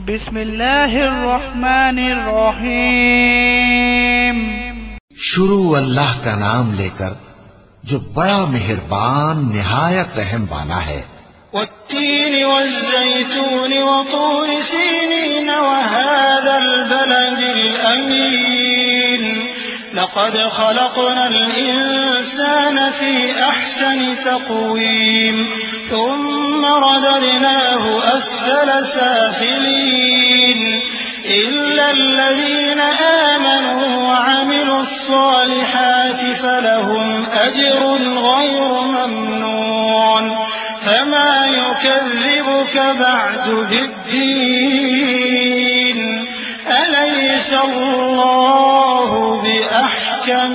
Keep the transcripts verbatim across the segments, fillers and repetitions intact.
بسم اللہ الرحمن الرحیم. شروع اللہ کا نام لے کر جو بڑا مہربان نہایت رحم والا ہے. والتين والزيتون وطور سينين وهذا البلد الأمين لقد خلقنا الإنسان في أحسن تقويم ثم رددناه أسفل سافلين إلا الذين آمنوا وعملوا الصالحات فلهم أجر غير ممنون فما يكذبك بعد بالدين أليس الله بأحكم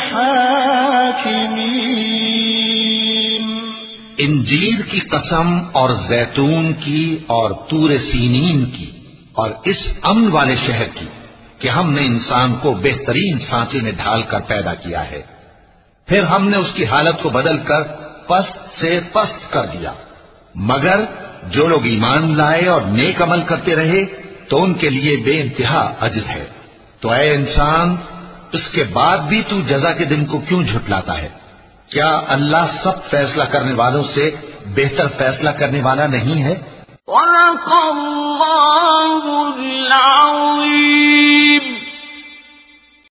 الحاكمين. انجیر کی قسم اور زیتون کی اور طور سینین کی اور اس امن والے شہر کی کہ ہم نے انسان کو بہترین سانچے میں ڈھال کر پیدا کیا ہے، پھر ہم نے اس کی حالت کو بدل کر پست سے پست کر دیا، مگر جو لوگ ایمان لائے اور نیک عمل کرتے رہے تو ان کے لیے بے انتہا اجر ہے. تو اے انسان، اس کے بعد بھی تو جزا کے دن کو کیوں جھٹلاتا ہے؟ کیا اللہ سب فیصلہ کرنے والوں سے بہتر فیصلہ کرنے والا نہیں ہے؟ صدق اللہ العظیم.